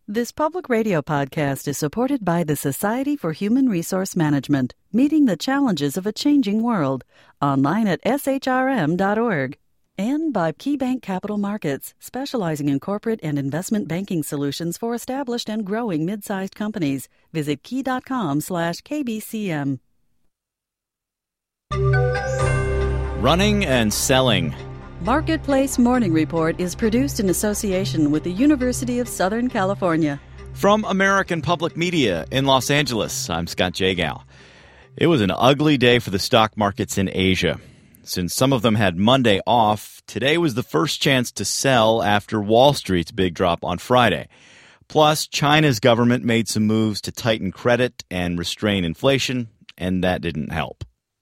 This public radio podcast is supported by the Society for Human Resource Management, meeting the challenges of a changing world, online at shrm.org. And by KeyBank Capital Markets, specializing in corporate and investment banking solutions for established and growing mid-sized companies. Visit key.com/KBCM. Running and selling. Marketplace Morning Report is produced in association with the University of Southern California. From American Public Media in Los Angeles, I'm Scott Jagow. It was an ugly day for the stock markets in Asia. Since some of them had Monday off, today was the first chance to sell after Wall Street's big drop on Friday. Plus, China's government made some moves to tighten credit and restrain inflation, and that didn't help.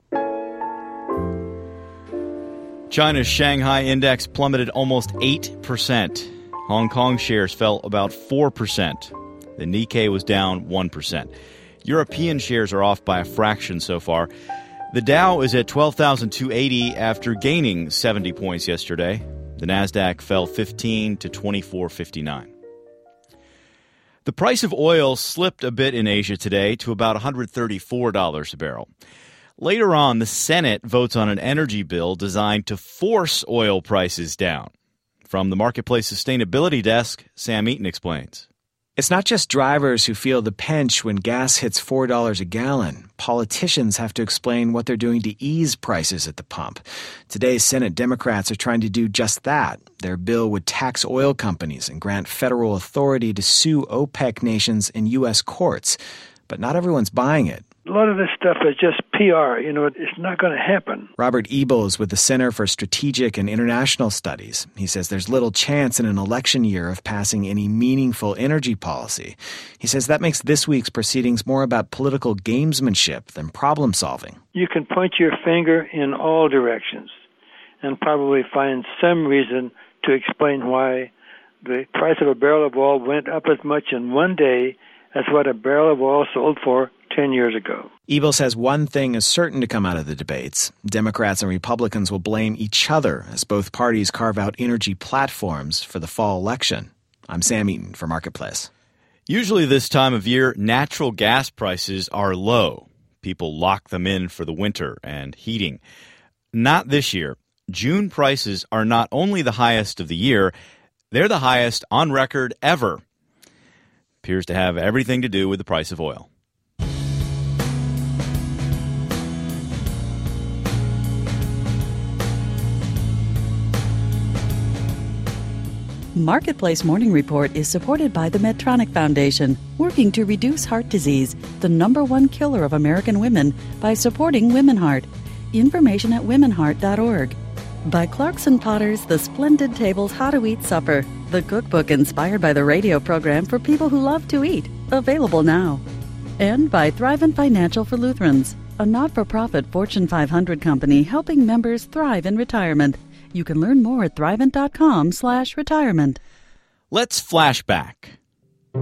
China's Shanghai index plummeted almost 8%. Hong Kong shares fell about 4%. The Nikkei was down 1%. European shares are off by a fraction so far. The Dow is at 12,280 after gaining 70 points yesterday. The Nasdaq fell 15 to 24.59. The price of oil slipped a bit in Asia today to about $134 a barrel. Later on, the Senate votes on an energy bill designed to force oil prices down. From the Marketplace Sustainability Desk, Sam Eaton explains. It's not just drivers who feel the pinch when gas hits $4 a gallon. Politicians have to explain what they're doing to ease prices at the pump. Today's Senate Democrats are trying to do just that. Their bill would tax oil companies and grant federal authority to sue OPEC nations in U.S. courts. But not everyone's buying it. A lot of this stuff is just PR. It's not going to happen. Robert Ebel is with the Center for Strategic and International Studies. He says there's little chance in an election year of passing any meaningful energy policy. He says that makes this week's proceedings more about political gamesmanship than problem solving. You can point your finger in all directions and probably find some reason to explain why the price of a barrel of oil went up as much in one day as what a barrel of oil sold for 10 years ago. Ebel says one thing is certain to come out of the debates. Democrats and Republicans will blame each other as both parties carve out energy platforms for the fall election. I'm Sam Eaton for Marketplace. Usually this time of year, natural gas prices are low. People lock them in for the winter and heating. Not this year. June prices are not only the highest of the year, they're the highest on record ever. Appears to have everything to do with the price of oil. Marketplace Morning Report is supported by the Medtronic Foundation, working to reduce heart disease, the #1 killer of American women, by supporting Women Heart. Information at womenheart.org. By Clarkson Potters, The Splendid Table's How to Eat Supper, the cookbook inspired by the radio program for people who love to eat, available now. And by Thrivent Financial for Lutherans, a not-for-profit Fortune 500 company helping members thrive in retirement. You can learn more at thrivent.com/retirement. Let's flash back to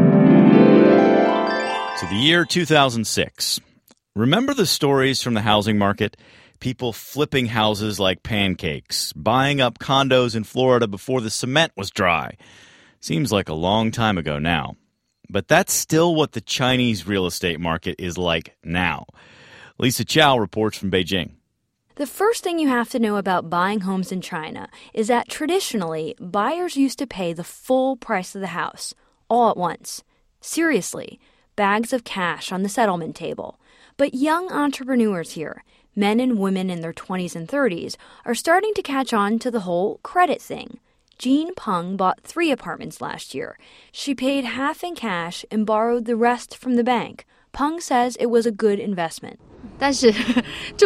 the year 2006. Remember the stories from the housing market? People flipping houses like pancakes, buying up condos in Florida before the cement was dry. Seems like a long time ago now. But that's still what the Chinese real estate market is like now. Lisa Chow reports from Beijing. The first thing you have to know about buying homes in China is that traditionally, buyers used to pay the full price of the house, all at once. Seriously, bags of cash on the settlement table. But young entrepreneurs here, men and women in their 20s and 30s, are starting to catch on to the whole credit thing. Jean Peng bought 3 apartments last year. She paid half in cash and borrowed the rest from the bank. Peng says it was a good investment. Since the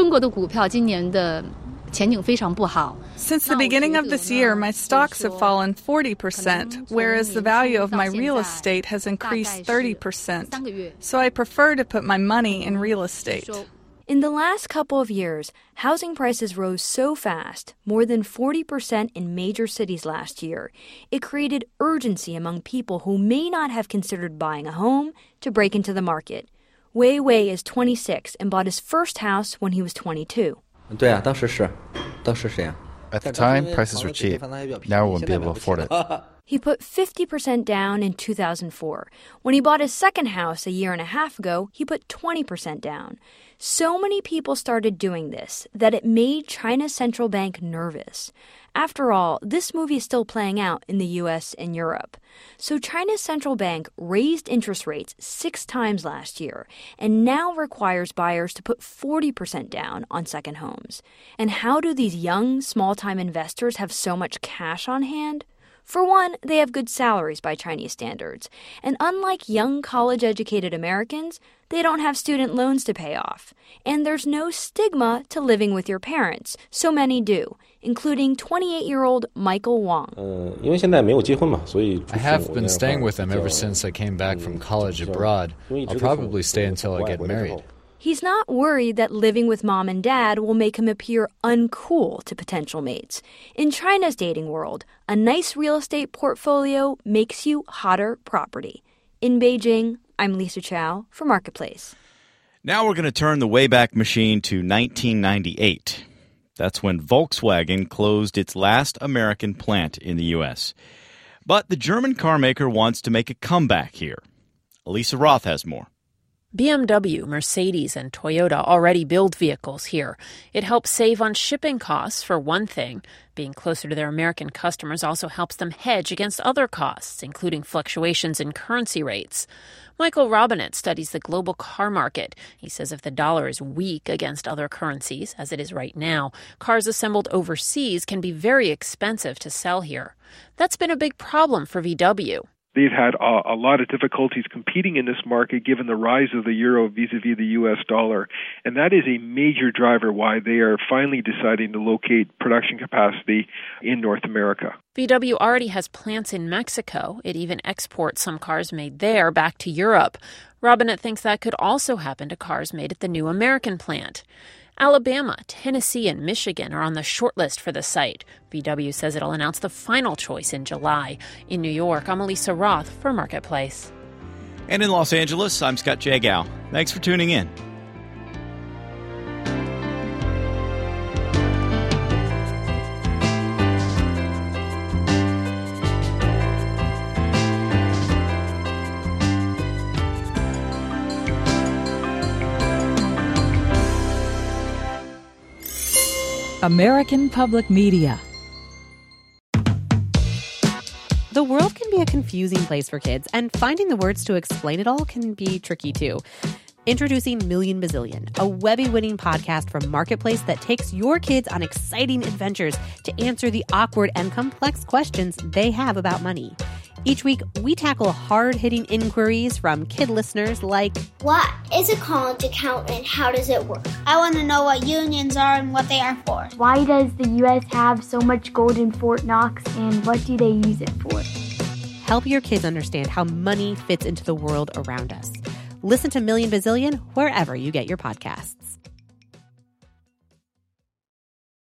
beginning of this year, my stocks have fallen 40%, whereas the value of my real estate has increased 30%. So I prefer to put my money in real estate. In the last couple of years, housing prices rose so fast, more than 40% in major cities last year. It created urgency among people who may not have considered buying a home to break into the market. Wei Wei is 26 and bought his first house when he was 22. At the time, prices were cheap. Now we won't be able to afford it. He put 50% down in 2004. When he bought his second house a year and a half ago, he put 20% down. So many people started doing this that it made China's central bank nervous. After all, this movie is still playing out in the US and Europe. So China's central bank raised interest rates 6 times last year and now requires buyers to put 40% down on second homes. And how do these young, small-time investors have so much cash on hand? For one, they have good salaries by Chinese standards. And unlike young college-educated Americans, they don't have student loans to pay off. And there's no stigma to living with your parents. So many do, including 28-year-old Michael Wong. I have been staying with them ever since I came back from college abroad. I'll probably stay until I get married. He's not worried that living with mom and dad will make him appear uncool to potential mates. In China's dating world, a nice real estate portfolio makes you hotter property. In Beijing, I'm Lisa Chow for Marketplace. Now we're going to turn the Wayback Machine to 1998. That's when Volkswagen closed its last American plant in the U.S. But the German car maker wants to make a comeback here. Elisa Roth has more. BMW, Mercedes, and Toyota already build vehicles here. It helps save on shipping costs, for one thing. Being closer to their American customers also helps them hedge against other costs, including fluctuations in currency rates. Michael Robinett studies the global car market. He says if the dollar is weak against other currencies, as it is right now, cars assembled overseas can be very expensive to sell here. That's been a big problem for VW. They've had a lot of difficulties competing in this market given the rise of the euro vis-a-vis the U.S. dollar. And that is a major driver why they are finally deciding to locate production capacity in North America. VW already has plants in Mexico. It even exports some cars made there back to Europe. Robinett thinks that could also happen to cars made at the new American plant. Alabama, Tennessee, and Michigan are on the shortlist for the site. VW says it'll announce the final choice in July. In New York, I'm Elisa Roth for Marketplace. And in Los Angeles, I'm Scott Jagow. Thanks for tuning in. American Public Media. The world can be a confusing place for kids, and finding the words to explain it all can be tricky too. Introducing Million Bazillion, a Webby-winning podcast from Marketplace that takes your kids on exciting adventures to answer the awkward and complex questions they have about money. Each week, we tackle hard-hitting inquiries from kid listeners like, what is a college account and how does it work? I want to know what unions are and what they are for. Why does the U.S. have so much gold in Fort Knox and what do they use it for? Help your kids understand how money fits into the world around us. Listen to Million Bazillion wherever you get your podcasts.